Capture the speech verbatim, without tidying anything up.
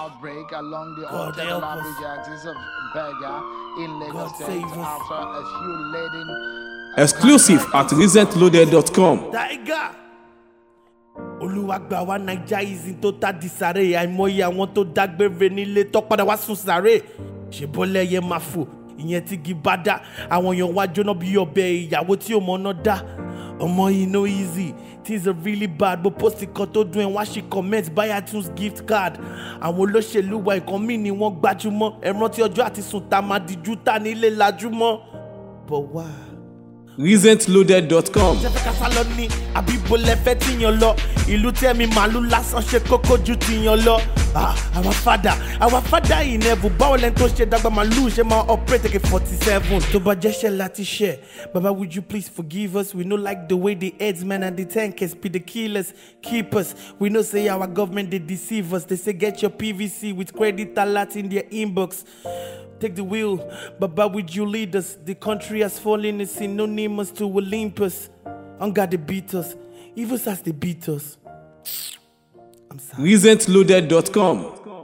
outbreak along the God Otedola help us. Bridge axis of Berger in Lagos God State save us. after a few laden Exclusive at recent loaded dot com. Tiger. Olúwàgbà wa Naija ìsìn tó ta di sáré àìmọye àwọn tó dágbére nílé tó padà wá sùn sáré ṣèbọ́lẹ́yẹ máa fò ìyẹn tí igi bá dá àwọn èèyàn wá jóná bí ọbẹ̀ ìyàwó tí ò mọ̀nà dá ọmọ yìí no easy things are really bad bó post kan tó dún ẹ̀ wá ṣe comment buy iTunes gift card àwọn olóṣèlú wa nǹkan míì ni wọ́n gbájúmọ́ ẹ rántí ọjọ́ àti sùn tá máa dijú tá nílé lajúmọ́ but why. recent loaded dot com. Jẹ́fẹ́ kásá lọ ní àbíbo lẹ́fẹ́ tíyan lọ ìlú tẹ́mi màálù lásán ṣe kókó ju tíyan lọ. Our father, our father in heaven báwo lẹ́ni tó ṣe dàgbà màálù ṣe máa operate like forty-seven. Tó bá jẹ́ṣẹ́ láti ṣe Baba would you please forgive us we no like the way the headsmen and the tankers be the killers keep us we know say our government they deceive us they say get your P V C with credit alert in their inbox. Take the wheel, Baba, would you lead us? The country has fallen is synonymous to Olympus. Hunger they beat us, even as they beat us. I'm sorry. recent loaded dot com.